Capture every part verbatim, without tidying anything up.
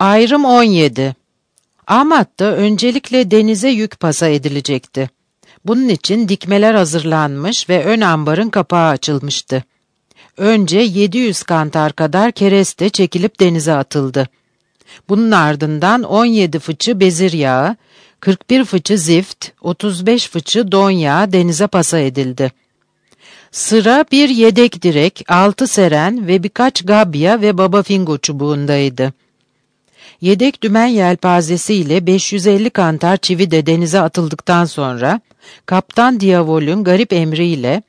Ayrım on yedi. Ahmat'ta öncelikle denize yük pasa edilecekti. Bunun için dikmeler hazırlanmış ve ön ambarın kapağı açılmıştı. Önce yedi yüz kantar kadar kereste çekilip denize atıldı. Bunun ardından on yedi fıçı bezir yağı, kırk bir fıçı zift, otuz beş fıçı don yağı denize pasa edildi. Sıra bir yedek direk, altı seren ve birkaç gabya ve babafingo çubuğundaydı. Yedek dümen yelpazesiyle beş yüz elli kantar çivi de denize atıldıktan sonra, Kaptan Diavol'ün garip emriyle,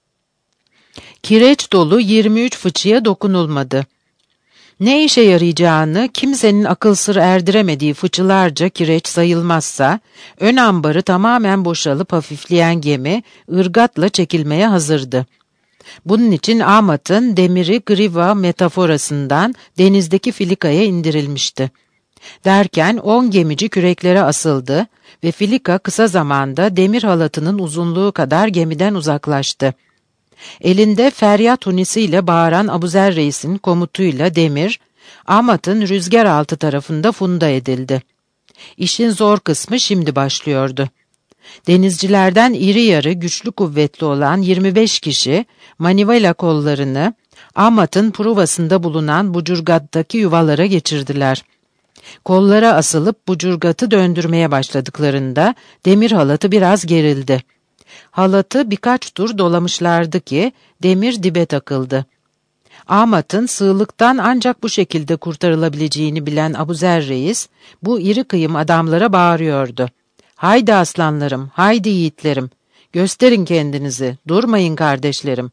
kireç dolu yirmi üç fıçıya dokunulmadı. Ne işe yarayacağını kimsenin akıl sır erdiremediği fıçılarca kireç sayılmazsa, ön ambarı tamamen boşalıp hafifleyen gemi, ırgatla çekilmeye hazırdı. Bunun için Ahmat'ın demiri griva metaforasından denizdeki filikaya indirilmişti. Derken on gemici küreklere asıldı ve filika kısa zamanda demir halatının uzunluğu kadar gemiden uzaklaştı. Elinde feryat hunisiyle bağıran Abuzer Reis'in komutuyla demir, Ahmat'ın rüzgar altı tarafında funda edildi. İşin zor kısmı şimdi başlıyordu. Denizcilerden iri yarı güçlü kuvvetli olan yirmi beş kişi, manivela kollarını Ahmat'ın pruvasında bulunan bucurgattaki yuvalara geçirdiler. Kollara asılıp bucurgatı döndürmeye başladıklarında demir halatı biraz gerildi. Halatı birkaç tur dolamışlardı ki demir dibe takıldı. Ahmat'ın sığlıktan ancak bu şekilde kurtarılabileceğini bilen Abuzer Reis, bu iri kıyım adamlara bağırıyordu. "Haydi aslanlarım, haydi yiğitlerim, gösterin kendinizi, durmayın kardeşlerim."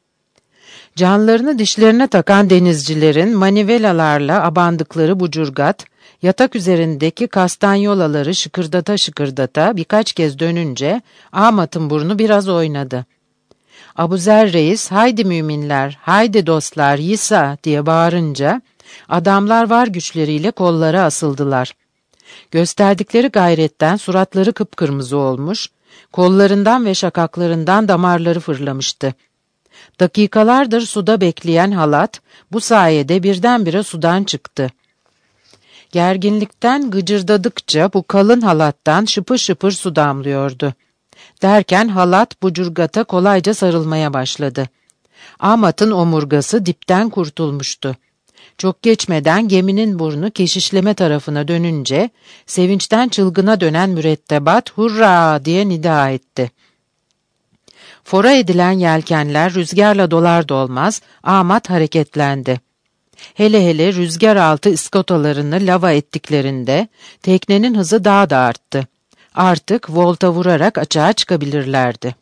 Canlarını dişlerine takan denizcilerin manivelalarla abandıkları bucurgat, yatak üzerindeki kastanyolaları şıkırdata şıkırdata birkaç kez dönünce Ahmat'ın burnu biraz oynadı. Abuzer Reis, "Haydi müminler, haydi dostlar, yisa!" diye bağırınca adamlar var güçleriyle kollara asıldılar. Gösterdikleri gayretten suratları kıpkırmızı olmuş, kollarından ve şakaklarından damarları fırlamıştı. Dakikalardır suda bekleyen halat, bu sayede birdenbire sudan çıktı. Gerginlikten gıcırdadıkça bu kalın halattan şıpır şıpır su damlıyordu. Derken halat bucurgata kolayca sarılmaya başladı. Ahmat'ın omurgası dipten kurtulmuştu. Çok geçmeden geminin burnu keşişleme tarafına dönünce, sevinçten çılgına dönen mürettebat "Hurra!" diye nida etti. Fora edilen yelkenler rüzgarla dolar dolmaz, Ahmat hareketlendi. Hele hele rüzgar altı iskotalarını lava ettiklerinde teknenin hızı daha da arttı. Artık volta vurarak açığa çıkabilirlerdi.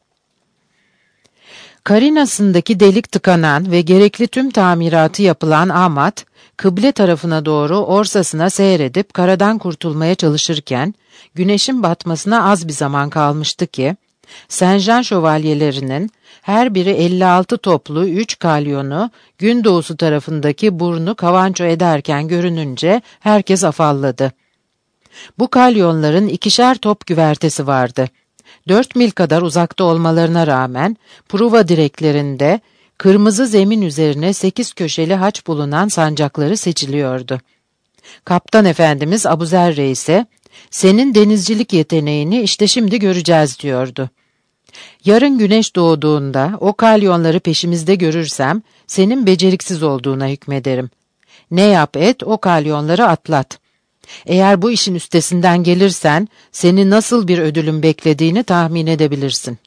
Karinasındaki delik tıkanan ve gerekli tüm tamiratı yapılan Ahmat, kıble tarafına doğru orsasına seyredip karadan kurtulmaya çalışırken, güneşin batmasına az bir zaman kalmıştı ki, Saint-Jean şövalyelerinin her biri elli altı toplu üç kalyonu gündoğusu tarafındaki burnu kavanço ederken görününce herkes afalladı. Bu kalyonların ikişer top güvertesi vardı. Dört mil kadar uzakta olmalarına rağmen pruva direklerinde kırmızı zemin üzerine sekiz köşeli haç bulunan sancakları seçiliyordu. Kaptan Efendimiz Abuzer Reis'e, "Senin denizcilik yeteneğini işte şimdi göreceğiz," diyordu. "Yarın güneş doğduğunda o kalyonları peşimizde görürsem senin beceriksiz olduğuna hükmederim. Ne yap et o kalyonları atlat. Eğer bu işin üstesinden gelirsen seni nasıl bir ödülün beklediğini tahmin edebilirsin."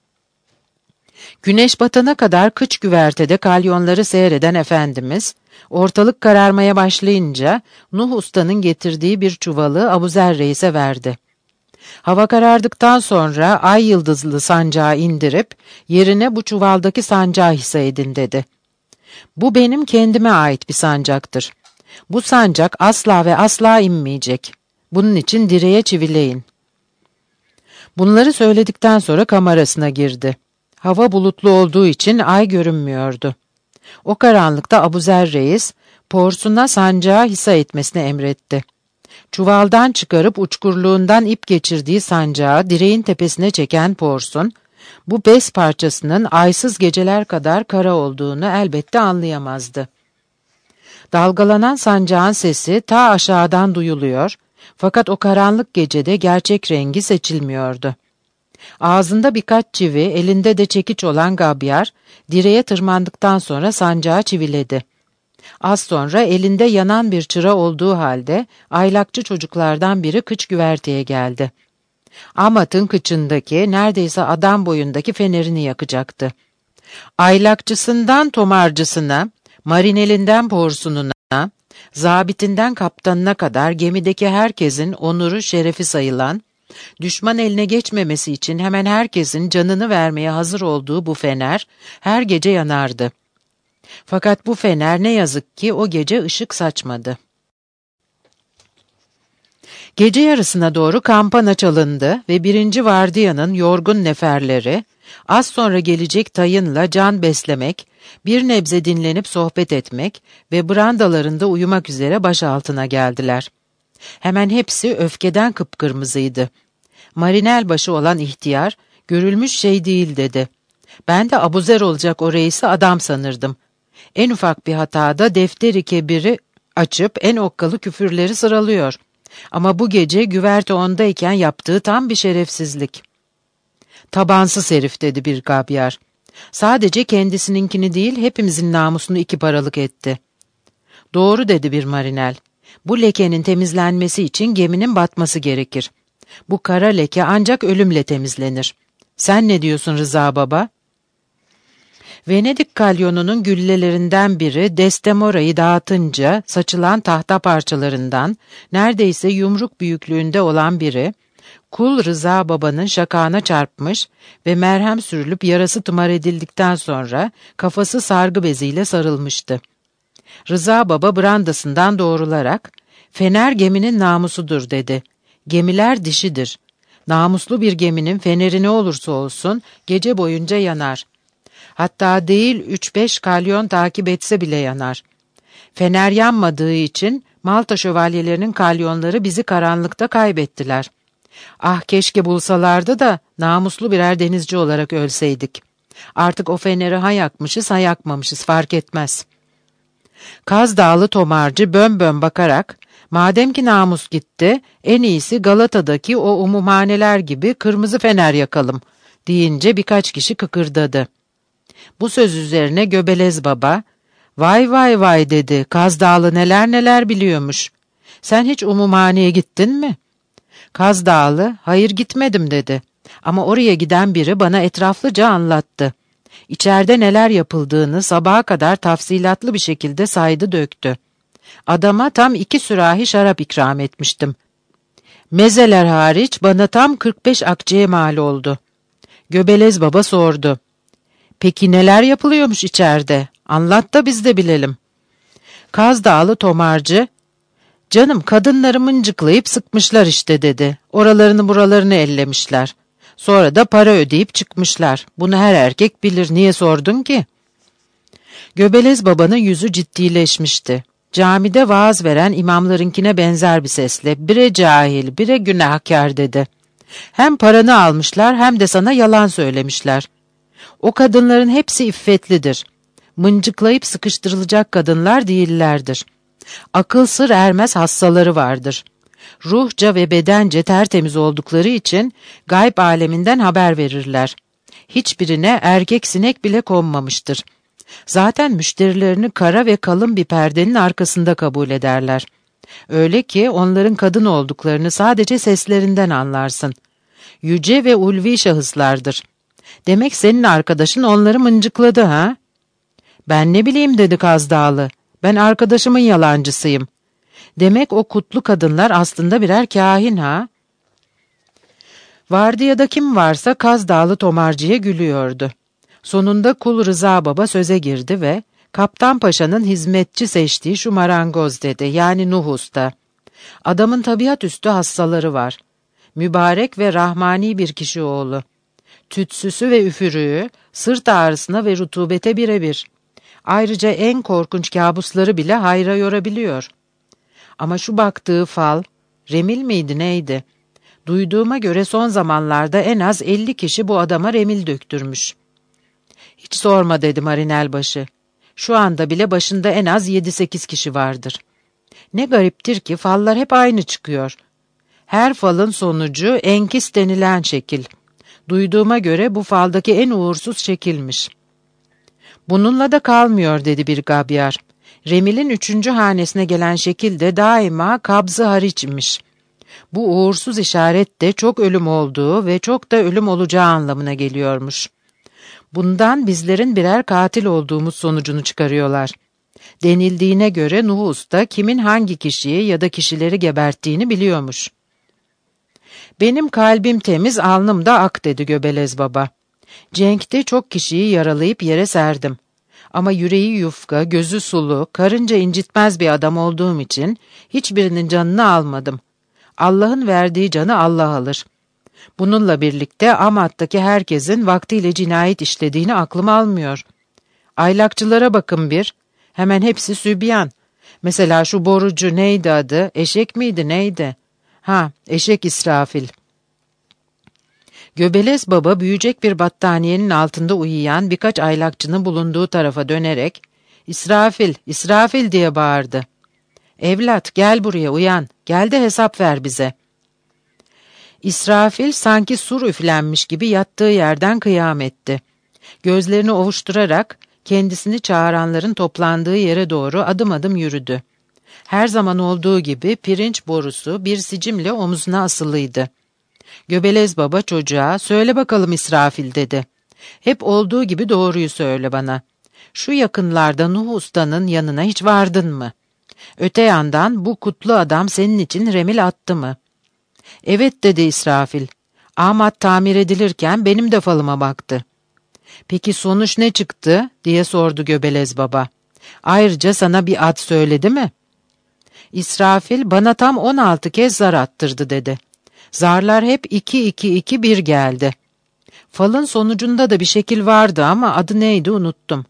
Güneş batana kadar kıç güvertede kalyonları seyreden Efendimiz, ortalık kararmaya başlayınca Nuh Usta'nın getirdiği bir çuvalı Abuzer Reis'e verdi. Hava karardıktan sonra ay yıldızlı sancağı indirip yerine bu çuvaldaki sancağı hisse edin dedi. "Bu benim kendime ait bir sancaktır. Bu sancak asla ve asla inmeyecek. Bunun için direğe çivileyin." Bunları söyledikten sonra kamerasına girdi. Hava bulutlu olduğu için ay görünmüyordu. O karanlıkta Abuzer Reis, porsuna sancağı hissa etmesini emretti. Çuvaldan çıkarıp uçkurluğundan ip geçirdiği sancağı direğin tepesine çeken porsun, bu bez parçasının aysız geceler kadar kara olduğunu elbette anlayamazdı. Dalgalanan sancağın sesi ta aşağıdan duyuluyor, fakat o karanlık gecede gerçek rengi seçilmiyordu. Ağzında birkaç çivi, elinde de çekiç olan Gabyar, direğe tırmandıktan sonra sancağı çiviledi. Az sonra elinde yanan bir çıra olduğu halde aylakçı çocuklardan biri kıç güverteye geldi. Amat'ın kıçındaki, neredeyse adam boyundaki fenerini yakacaktı. Aylakçısından tomarcısına, marinelinden porsununa, zabitinden kaptanına kadar gemideki herkesin onuru şerefi sayılan, düşman eline geçmemesi için hemen herkesin canını vermeye hazır olduğu bu fener her gece yanardı. Fakat bu fener ne yazık ki o gece ışık saçmadı. Gece yarısına doğru kampana çalındı ve birinci vardiyanın yorgun neferleri, az sonra gelecek tayınla can beslemek, bir nebze dinlenip sohbet etmek ve brandalarında uyumak üzere baş altına geldiler. Hemen hepsi öfkeden kıpkırmızıydı. Marinel başı olan ihtiyar, görülmüş şey değil dedi. Ben de abuzer olacak o reisi adam sanırdım. En ufak bir hatada defteri kebiri açıp en okkalı küfürleri sıralıyor. Ama bu gece güverte ondayken yaptığı tam bir şerefsizlik. Tabansız herif dedi bir Gabyar. Sadece kendisininkini değil hepimizin namusunu iki paralık etti. Doğru dedi bir marinel. Bu lekenin temizlenmesi için geminin batması gerekir. Bu kara leke ancak ölümle temizlenir. Sen ne diyorsun Rıza Baba? Venedik kalyonunun güllelerinden biri Destemora'yı dağıtınca saçılan tahta parçalarından neredeyse yumruk büyüklüğünde olan biri, Kul Rıza Baba'nın şakağına çarpmış ve merhem sürülüp yarası tımar edildikten sonra kafası sargı beziyle sarılmıştı. Rıza Baba brandasından doğrularak, "Fener geminin namusudur." dedi. "Gemiler dişidir. Namuslu bir geminin feneri ne olursa olsun gece boyunca yanar. Hatta değil üç beş kalyon takip etse bile yanar. Fener yanmadığı için Malta şövalyelerinin kalyonları bizi karanlıkta kaybettiler. Ah keşke bulsalardı da namuslu birer denizci olarak ölseydik. Artık o feneri ha yakmışız ha yakmamışız fark etmez." Kaz Dağlı tomarcı bön bön bakarak, "Madem ki namus gitti, en iyisi Galata'daki o umumhaneler gibi kırmızı fener yakalım." deyince birkaç kişi kıkırdadı. Bu söz üzerine Göbelez Baba, "Vay vay vay" dedi, "Kaz Dağlı neler neler biliyormuş. Sen hiç umumhaneye gittin mi?" Kaz Dağlı, "Hayır gitmedim." dedi. Ama oraya giden biri bana etraflıca anlattı. İçeride neler yapıldığını sabaha kadar tafsilatlı bir şekilde saydı döktü. Adama tam iki sürahi şarap ikram etmiştim. Mezeler hariç bana tam kırk beş akçeye mal oldu. Göbelez Baba sordu. "Peki neler yapılıyormuş içeride? Anlat da biz de bilelim." Kaz Dağlı tomarcı, "Canım kadınları mıncıklayıp sıkmışlar işte." dedi. "Oralarını buralarını ellemişler. Sonra da para ödeyip çıkmışlar. Bunu her erkek bilir. Niye sordun ki?" Göbelez Baba'nın yüzü ciddileşmişti. Camide vaaz veren imamlarınkine benzer bir sesle, "Bire cahil, bire günahkar." dedi. "Hem paranı almışlar hem de sana yalan söylemişler. O kadınların hepsi iffetlidir. Mıncıklayıp sıkıştırılacak kadınlar değillerdir. Akıl sır ermez hassaları vardır. Ruhça ve bedence tertemiz oldukları için gayb aleminden haber verirler. Hiçbirine erkek sinek bile konmamıştır. Zaten müşterilerini kara ve kalın bir perdenin arkasında kabul ederler. Öyle ki onların kadın olduklarını sadece seslerinden anlarsın. Yüce ve ulvi şahıslardır. Demek senin arkadaşın onları mıncıkladı ha?" "Ben ne bileyim" dedi Kaz Dağlı. "Ben arkadaşımın yalancısıyım. Demek o kutlu kadınlar aslında birer kâhin ha?" Vardiyada kim varsa Kaz Dağlı tomarcıya gülüyordu. Sonunda Kul Rıza Baba söze girdi ve "Kaptan Paşa'nın hizmetçi seçtiği şu marangoz" dedi, yani Nuh Usta. "Adamın tabiat üstü hassaları var. Mübarek ve rahmani bir kişi oğlu. Tütsüsü ve üfürüğü, sırt ağrısına ve rutubete birebir. Ayrıca en korkunç kabusları bile hayra yorabiliyor. Ama şu baktığı fal, remil miydi neydi? Duyduğuma göre son zamanlarda en az elli kişi bu adama remil döktürmüş." "Hiç sorma" dedi marinelbaşı. Şu anda bile başında en az yedi sekiz kişi vardır. Ne gariptir ki fallar hep aynı çıkıyor. Her falın sonucu enkis denilen şekil. Duyduğuma göre bu faldaki en uğursuz şekilmiş. Bununla da kalmıyor dedi bir gabyar. Remil'in üçüncü hanesine gelen şekil de daima kabzı hariçmiş. Bu uğursuz işaret de çok ölüm olduğu ve çok da ölüm olacağı anlamına geliyormuş. Bundan bizlerin birer katil olduğumuz sonucunu çıkarıyorlar. Denildiğine göre Nuh Usta kimin hangi kişiyi ya da kişileri geberttiğini biliyormuş. Benim kalbim temiz, alnım da ak dedi Göbelez Baba. Cenk'te çok kişiyi yaralayıp yere serdim. Ama yüreği yufka, gözü sulu, karınca incitmez bir adam olduğum için hiçbirinin canını almadım. Allah'ın verdiği canı Allah alır. Bununla birlikte Amat'taki herkesin vaktiyle cinayet işlediğini aklım almıyor. Aylakçılara bakın bir, hemen hepsi sübyan. Mesela şu borucu neydi adı, eşek miydi neydi? Ha, eşek İsrafil. Göbelez Baba büyüyecek bir battaniyenin altında uyuyan birkaç aylakçının bulunduğu tarafa dönerek, "İsrafil, İsrafil" diye bağırdı. "Evlat, gel buraya, uyan, gel de hesap ver bize." İsrafil sanki sur üflenmiş gibi yattığı yerden kıyam etti. Gözlerini ovuşturarak kendisini çağıranların toplandığı yere doğru adım adım yürüdü. Her zaman olduğu gibi pirinç borusu bir sicimle omzuna asılıydı. Göbelez Baba çocuğa, "Söyle bakalım İsrafil" dedi. "Hep olduğu gibi doğruyu söyle bana. Şu yakınlarda Nuh Usta'nın yanına hiç vardın mı? Öte yandan bu kutlu adam senin için remil attı mı?" "Evet" dedi İsrafil. "Amat tamir edilirken benim de falıma baktı." "Peki sonuç ne çıktı?" diye sordu Göbelez Baba. "Ayrıca sana bir ad söyledi mi?" İsrafil, "Bana tam on altı kez zar attırdı" dedi. "Zarlar hep iki iki iki bir geldi. Falın sonucunda da bir şekil vardı ama adı neydi unuttum."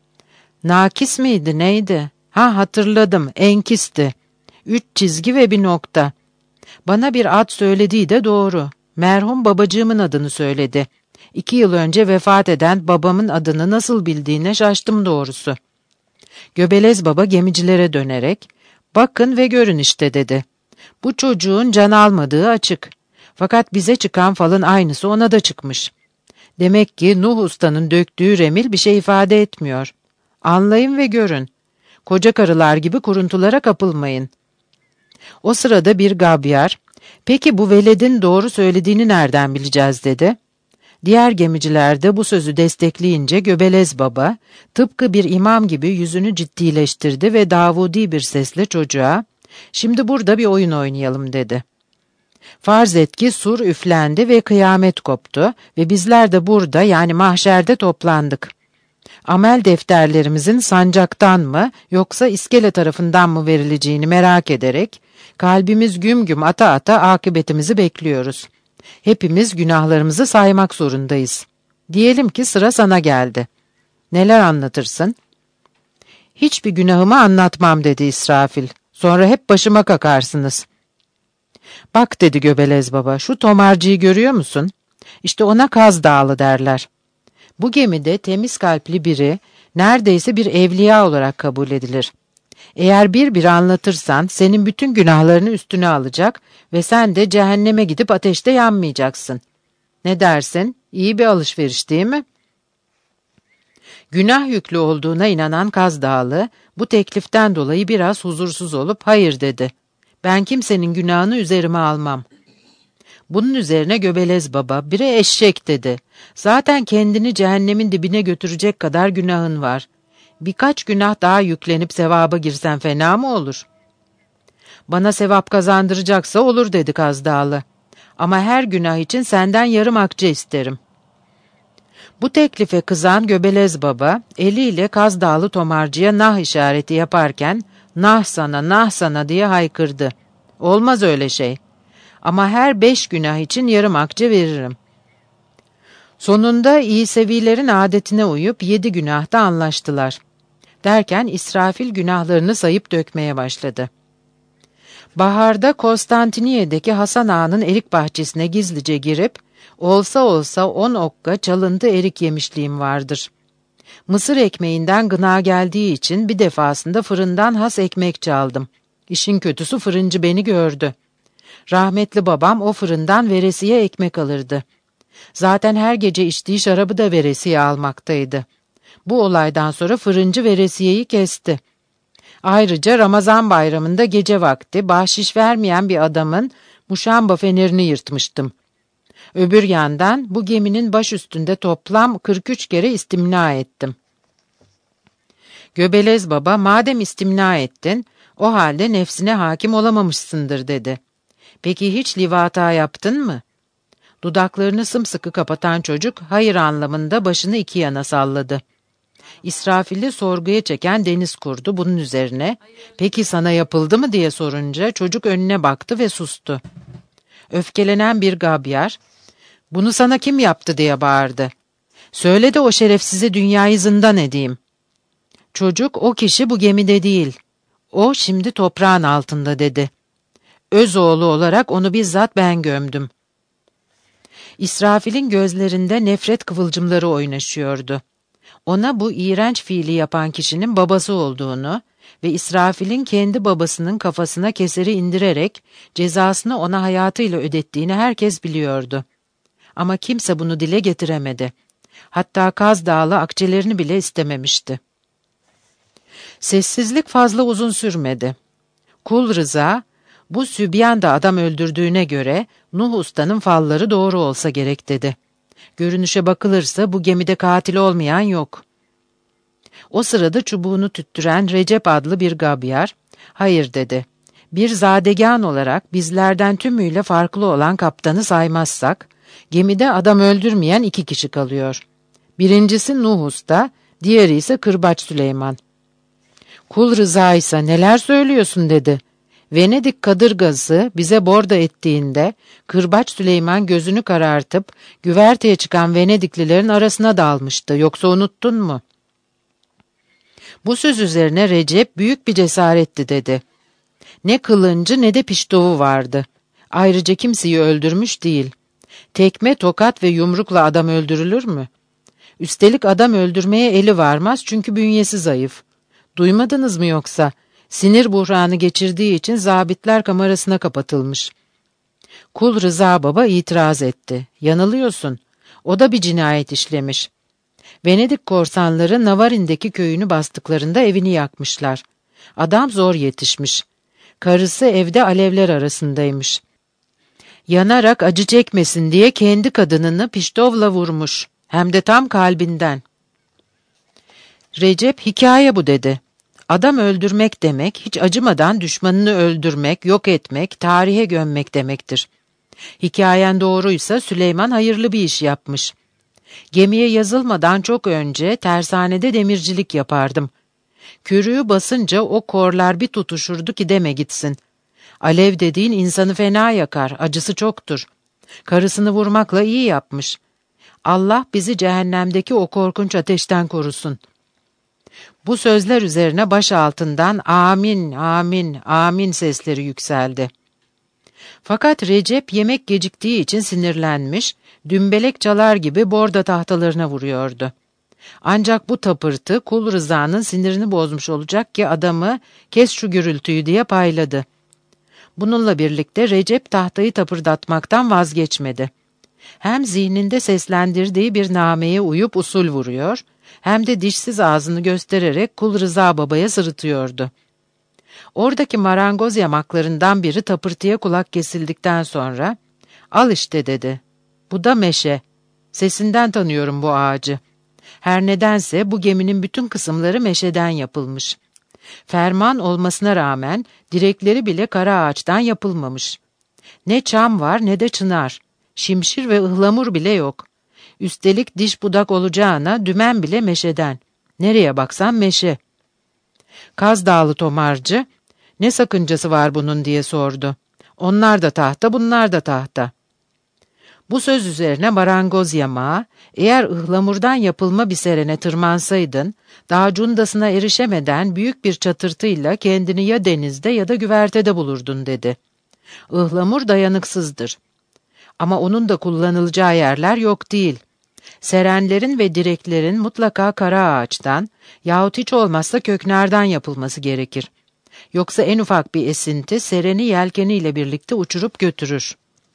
"Nakis miydi neydi? Ha, hatırladım, enkisti. Üç çizgi ve bir nokta. Bana bir ad söylediği de doğru. Merhum babacığımın adını söyledi. İki yıl önce vefat eden babamın adını nasıl bildiğine şaştım doğrusu." Göbelez Baba gemicilere dönerek, "Bakın ve görün işte" dedi. "Bu çocuğun can almadığı açık. Fakat bize çıkan falın aynısı ona da çıkmış. Demek ki Nuh Usta'nın döktüğü remil bir şey ifade etmiyor. Anlayın ve görün. Koca karılar gibi kuruntulara kapılmayın." O sırada bir gabyar, "Peki bu veledin doğru söylediğini nereden bileceğiz?" dedi. Diğer gemiciler de bu sözü destekleyince Göbelez Baba, tıpkı bir imam gibi yüzünü ciddileştirdi ve Davudi bir sesle çocuğa, "Şimdi burada bir oyun oynayalım" dedi. "Farz et ki sur üflendi ve kıyamet koptu ve bizler de burada yani mahşerde toplandık. Amel defterlerimizin sancaktan mı yoksa iskele tarafından mı verileceğini merak ederek kalbimiz güm güm ata ata akıbetimizi bekliyoruz. Hepimiz günahlarımızı saymak zorundayız. Diyelim ki sıra sana geldi. Neler anlatırsın?" "Hiçbir günahımı anlatmam" dedi İsrafil. "Sonra hep başıma kakarsınız." "Bak" dedi Göbelez Baba, "şu tomarcıyı görüyor musun? İşte ona Kaz Dağlı derler. Bu gemide temiz kalpli biri neredeyse bir evliya olarak kabul edilir. Eğer bir bir anlatırsan senin bütün günahlarını üstüne alacak ve sen de cehenneme gidip ateşte yanmayacaksın. Ne dersin? İyi bir alışveriş değil mi?" Günah yüklü olduğuna inanan Kaz Dağlı bu tekliften dolayı biraz huzursuz olup hayır dedi. "Ben kimsenin günahını üzerime almam." Bunun üzerine Göbelez Baba, "Bire eşek" dedi. "Zaten kendini cehennemin dibine götürecek kadar günahın var. Birkaç günah daha yüklenip sevaba girsen fena mı olur?" "Bana sevap kazandıracaksa olur" dedi Kaz Dağlı. "Ama her günah için senden yarım akçe isterim." Bu teklife kızan Göbelez Baba, eliyle Kaz Dağlı tomarcıya nah işareti yaparken, "Nah sana, nah sana" diye haykırdı. "Olmaz öyle şey. Ama her beş günah için yarım akçe veririm." Sonunda İsevilerin adetine uyup yedi günahta anlaştılar. Derken İsrafil günahlarını sayıp dökmeye başladı. Baharda Konstantiniye'deki Hasan Ağa'nın erik bahçesine gizlice girip, olsa olsa on okka çalıntı erik yemişliğim vardır. Mısır ekmeğinden gına geldiği için bir defasında fırından has ekmek çaldım. İşin kötüsü fırıncı beni gördü. Rahmetli babam o fırından veresiye ekmek alırdı. Zaten her gece içtiği şarabı da veresiye almaktaydı. Bu olaydan sonra fırıncı veresiyeyi kesti. Ayrıca Ramazan bayramında gece vakti bahşiş vermeyen bir adamın muşamba fenerini yırtmıştım. Öbür yandan bu geminin baş üstünde toplam kırk üç kere istimna ettim. Göbelez baba, madem istimna ettin, o halde nefsine hakim olamamışsındır dedi. Peki hiç livata yaptın mı? Dudaklarını sımsıkı kapatan çocuk hayır anlamında başını iki yana salladı. İsrafil'i sorguya çeken deniz kurdu bunun üzerine, peki sana yapıldı mı diye sorunca çocuk önüne baktı ve sustu. Öfkelenen bir gabyar, bunu sana kim yaptı diye bağırdı. Söyle de o şerefsize dünyayı zindan edeyim. Çocuk, o kişi bu gemide değil. O şimdi toprağın altında dedi. Öz oğlu olarak onu bizzat ben gömdüm. İsrafil'in gözlerinde nefret kıvılcımları oynaşıyordu. Ona bu iğrenç fiili yapan kişinin babası olduğunu ve İsrafil'in kendi babasının kafasına keseri indirerek cezasını ona hayatıyla ödettiğini herkes biliyordu. Ama kimse bunu dile getiremedi. Hatta Kaz Dağlı akçelerini bile istememişti. Sessizlik fazla uzun sürmedi. Kul Rıza, bu sübyan da adam öldürdüğüne göre Nuh Usta'nın falları doğru olsa gerek dedi. Görünüşe bakılırsa bu gemide katil olmayan yok. O sırada çubuğunu tüttüren Recep adlı bir gabyar, hayır dedi. Bir zadegân olarak bizlerden tümüyle farklı olan kaptanı saymazsak, gemide adam öldürmeyen iki kişi kalıyor. Birincisi Nuh Usta, diğeri ise Kırbaç Süleyman. Kul Rıza ise neler söylüyorsun dedi. Venedik kadırgası bize borda ettiğinde Kırbaç Süleyman gözünü karartıp güverteye çıkan Venediklilerin arasına dalmıştı. Yoksa unuttun mu? Bu söz üzerine Recep büyük bir cesaretti dedi. Ne kılıncı ne de piştovu vardı. Ayrıca kimseyi öldürmüş değil. Tekme, tokat ve yumrukla adam öldürülür mü? Üstelik adam öldürmeye eli varmaz çünkü bünyesi zayıf. Duymadınız mı yoksa? Sinir buhranı geçirdiği için zabitler kamerasına kapatılmış. Kul Rıza Baba itiraz etti. Yanılıyorsun. O da bir cinayet işlemiş. Venedik korsanları Navarin'deki köyünü bastıklarında evini yakmışlar. Adam zor yetişmiş. Karısı evde alevler arasındaymış. Yanarak acı çekmesin diye kendi kadınını piştovla vurmuş. Hem de tam kalbinden. Recep, hikaye bu dedi. Adam öldürmek demek, hiç acımadan düşmanını öldürmek, yok etmek, tarihe gömmek demektir. Hikayen doğruysa Süleyman hayırlı bir iş yapmış. Gemiye yazılmadan çok önce tersanede demircilik yapardım. Körüğü basınca o korlar bir tutuşurdu ki deme gitsin. Alev dediğin insanı fena yakar, acısı çoktur. Karısını vurmakla iyi yapmış. Allah bizi cehennemdeki o korkunç ateşten korusun. Bu sözler üzerine baş altından amin, amin, amin sesleri yükseldi. Fakat Recep yemek geciktiği için sinirlenmiş, dümbelek çalar gibi borda tahtalarına vuruyordu. Ancak bu tapırtı Kul Rıza'nın sinirini bozmuş olacak ki adamı kes şu gürültüyü diye payladı. Bununla birlikte Recep tahtayı tapırdatmaktan vazgeçmedi. Hem zihninde seslendirdiği bir nameye uyup usul vuruyor, hem de dişsiz ağzını göstererek Kul Rıza Baba'ya sırıtıyordu. Oradaki marangoz yamaklarından biri tapırtıya kulak kesildikten sonra, "Al işte" dedi. "Bu da meşe. Sesinden tanıyorum bu ağacı. Her nedense bu geminin bütün kısımları meşeden yapılmış. Ferman olmasına rağmen direkleri bile kara ağaçtan yapılmamış. Ne çam var ne de çınar. Şimşir ve ıhlamur bile yok. Üstelik diş budak olacağına dümen bile meşeden. Nereye baksan meşe." Kaz Dağlı tomarcı, "Ne sakıncası var bunun?" diye sordu. "Onlar da tahta, bunlar da tahta." Bu söz üzerine marangoz yamağı, "Eğer ıhlamurdan yapılma bir serene tırmansaydın, daha cundasına erişemeden büyük bir çatırtıyla kendini ya denizde ya da güvertede bulurdun" dedi. "Ihlamur dayanıksızdır. Ama onun da kullanılacağı yerler yok değil. Serenlerin ve direklerin mutlaka kara ağaçtan yahut hiç olmazsa köknerden yapılması gerekir. Yoksa en ufak bir esinti sereni yelkeniyle birlikte uçurup götürür.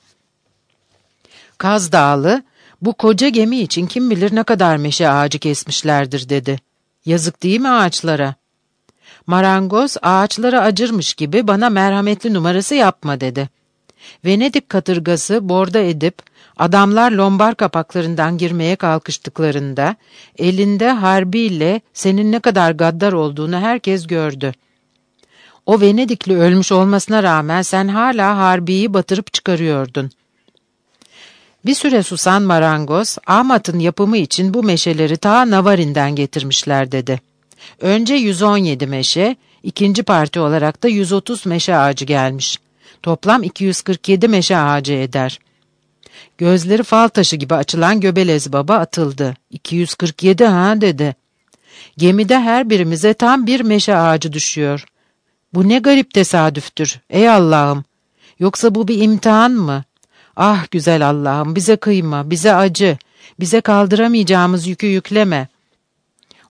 Kaz Dağlı, bu koca gemi için kim bilir ne kadar meşe ağacı kesmişlerdir dedi. Yazık değil mi ağaçlara? Marangoz ağaçlara acırmış gibi bana merhametli numarası yapma dedi. Venedik katırgası borda edip adamlar lombar kapaklarından girmeye kalkıştıklarında elinde harbiyle senin ne kadar gaddar olduğunu herkes gördü. O Venedikli ölmüş olmasına rağmen sen hala harbiyi batırıp çıkarıyordun. Bir süre susan marangoz, Ahmat'ın yapımı için bu meşeleri ta Navarin'den getirmişler dedi. Önce yüz on yedi meşe, ikinci parti olarak da yüz otuz meşe ağacı gelmiş. Toplam iki yüz kırk yedi meşe ağacı eder. Gözleri fal taşı gibi açılan Göbelez Baba atıldı. iki yüz kırk yedi ha dedi. Gemide her birimize tam bir meşe ağacı düşüyor. Bu ne garip tesadüftür, ey Allah'ım. Yoksa bu bir imtihan mı? Ah güzel Allah'ım, bize kıyma, bize acı, bize kaldıramayacağımız yükü yükleme.